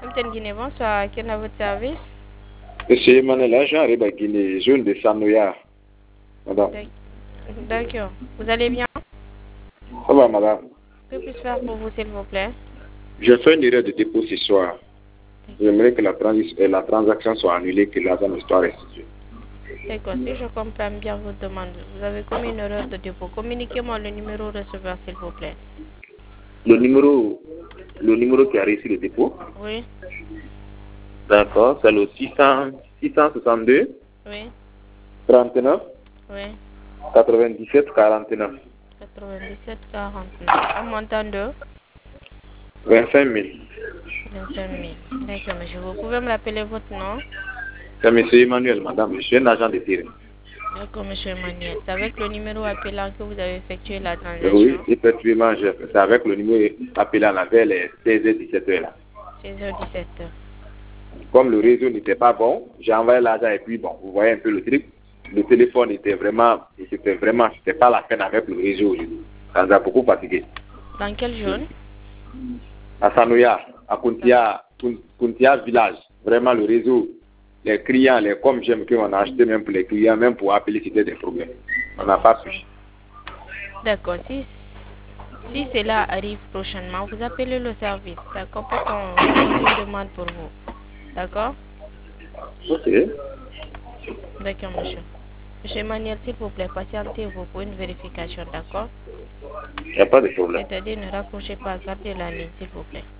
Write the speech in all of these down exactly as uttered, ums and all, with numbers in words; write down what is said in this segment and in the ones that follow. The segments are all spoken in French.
M'ten Guinée, bonsoir. Quel est votre service? C'est Emmanuel, agent à Guinée, zone de Sanoya. Madame. D'accord. Vous allez bien? Ça va, madame? Que puis-je faire pour vous, s'il vous plaît? J'ai fait une erreur de dépôt ce soir. J'aimerais que la, trans la transaction soit annulée, que l'argent ne soit restitué. D'accord. Si je comprends bien votre demande, vous avez commis une erreur de dépôt. Communiquez-moi le numéro receveur, s'il vous plaît. Le numéro, le numéro qui a reçu le dépôt? Oui. D'accord, c'est le six cents, six cent soixante-deux. Oui. trente-neuf. Oui. quatre-vingt-dix-sept quarante-neuf. quatre-vingt-dix-sept quarante-neuf. Un montant de vingt-cinq mille. vingt-cinq mille. D'accord, monsieur. Vous pouvez me rappeler votre nom? C'est M. Emmanuel, madame. Je suis un agent de terrain. D'accord, monsieur Emmanuel. C'est avec le numéro appelant que vous avez effectué la transaction? Oui, effectivement, c'est avec le numéro appelant vers les seize heures dix-sept heures là. seize heures dix-sept. Comme le réseau n'était pas bon, j'ai envoyé l'argent et puis bon, vous voyez un peu le truc. Le téléphone était vraiment, c'était vraiment, c'était pas la peine avec le réseau aujourd'hui. Ça nous a beaucoup fatigué. Dans quelle zone? À Sanoya, à Kuntia, Kuntia village. Vraiment le réseau, les clients, les comme j'aime qu'on a acheté même pour les clients, même pour appeler c'était des problèmes. On n'a pas pu. D'accord. Si, si cela arrive prochainement, vous appelez le service. D'accord, pour qu'on fasse une demande pour vous. D'accord? Ok. D'accord, monsieur. Monsieur Emmanuel, s'il vous plaît, patientez-vous pour une vérification, d'accord? Il n'y a pas de problème. C'est-à-dire, ne raccrochez pas, gardez la ligne, s'il vous plaît.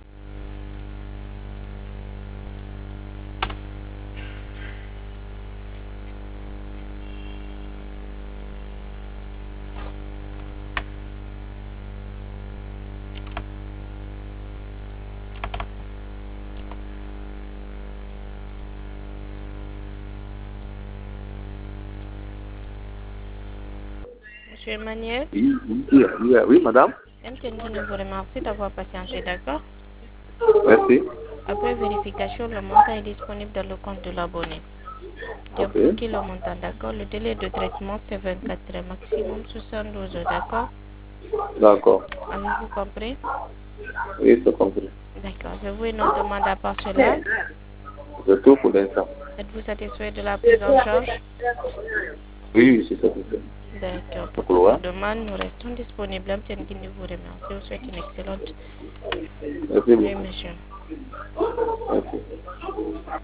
Monsieur Emmanuel? Oui, oui, oui, oui, madame. M T N Guinée vous remercie d'avoir patienté, d'accord? Merci. Après vérification, le montant est disponible dans le compte de l'abonné. J'ai Okay. bloqué le montant, d'accord? Le délai de traitement, c'est vingt-quatre heures, maximum soixante-douze heures, d'accord? D'accord. Avez-vous compris? Oui, c'est compris. D'accord. Je vous une autre demande à part cela. C'est tout pour l'instant. Êtes-vous satisfait de la prise en charge? Oui, oui, c'est satisfait. D'accord. Pour toute demande, nous restons disponibles. M T N Guinée vous remercie. Je vous souhaite une excellente Merci beaucoup. nuit, monsieur. Merci.